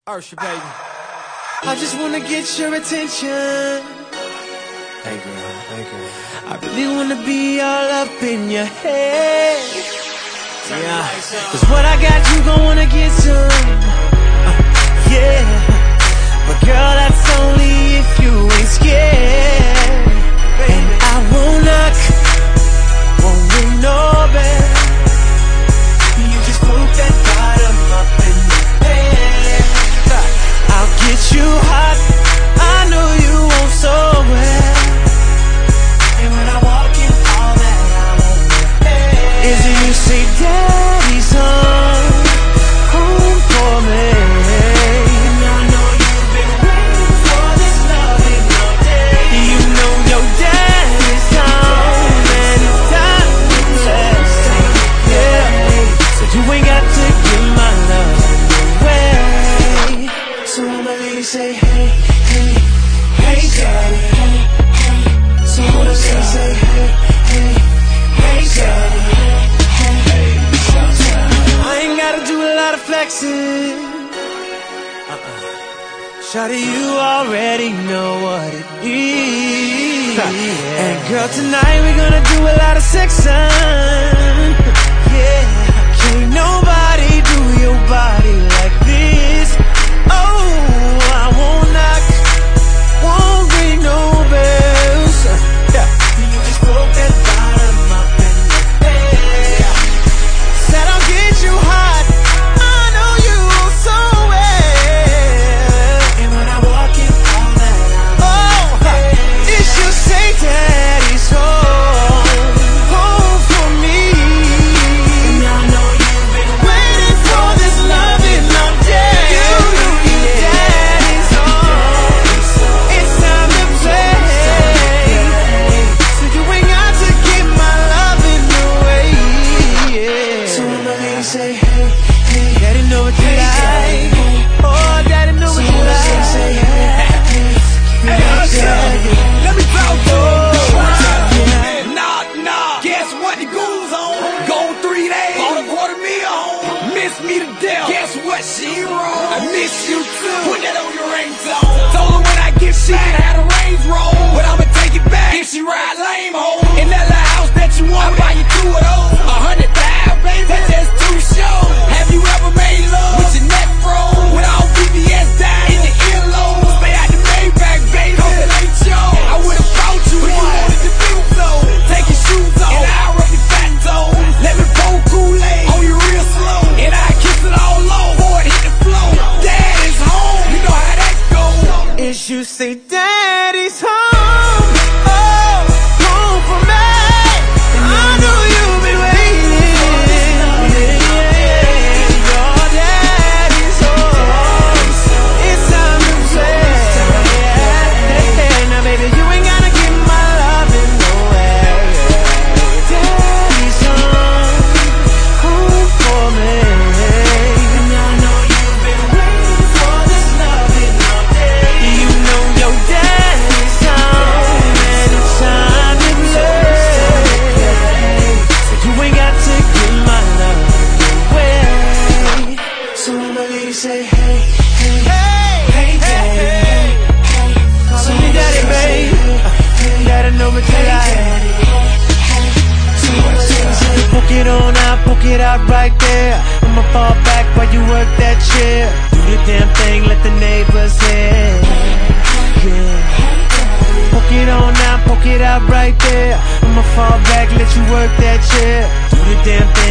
Ursha, baby. I just wanna get your attention. Hey girl, hey girl. I really wanna be all up in your head. Yeah, cause what I got you gon' wanna get some. Yeah, but girl, that's only if you ain't scared. And I won't knock, won't ring no bell. You just poke that bottom up in your head. I'll get you hot, I know you won't so well. And when I walk in, all that I want is you say, Daddy's home for me. And I know you've been waiting for this loving all day. You know your daddy's home and it's time to rest. Yeah, so you ain't got to give my love away. So when my lady say, hey, hey, hey, daddy, hey, hey. So when I say, hey, hey, hey, daddy, hey, hey, I ain't gotta do a lot of flexing. Shawty, you already know what it is. And girl, tonight we're gonna do a lot of sexing. Yeah, can't nobody do your body like this. Oh, I won't knock, won't ring no bells. Yeah, you just broke that bottom up in the bed. Said I'll get you hot, I know you so well. And when I walk in, all that is you say Daddy's home for me. And I know you've been waiting for this loving all day. Daddy's home, it's time to play. So you ain't got to give my loving away. So when my lady say, hey, hey, Daddy know what you like. Oh, Daddy know what you like. Hey, Ursha, let me talk to you. Nah, guess what the goons on? Gone 3 days, bought a $250,000 home. Miss me to death, guess what, she wrong. I miss you too, put that on your ringtone. Told her when I get she can have a Range Rover, but I'ma take it back if she ride lame home. In that little house that you want, I buy you 2 of those. 100,000, baby, that's just 2 shows. Have you ever made love with your neck froze? With all BBS down in the earlobes? Stay out the Maybach, baby, cause it ain't yours. I would've brought you, but you wanted to do so. Take your shoes off, and I'll rub your fat toes. Let me pour Kool-Aid on you real slow, and I kiss it all low before it hit the floor. Dad is home, you know how that goes. Is you say Daddy's home, oh, home for me. And I know you've been waiting. Your daddy's home, it's time to play. Now baby, you ain't gotta give my loving away. Daddy's home for me. And I know you've been waiting for this loving all day. You know your daddy's home and it's time to play. So you ain't got to give my love away. So when my lady say, hey, hey, hey, daddy, hey, so me daddy, babe, daddy know what you like. So when my lady say, poke it on out, poke it out right there. I'ma fall back while you work that chair. Do the damn thing, let the neighbors hear. Yeah. Poke it on out, poke it out right there. I'ma fall back, let you work that chair. Do the damn thing.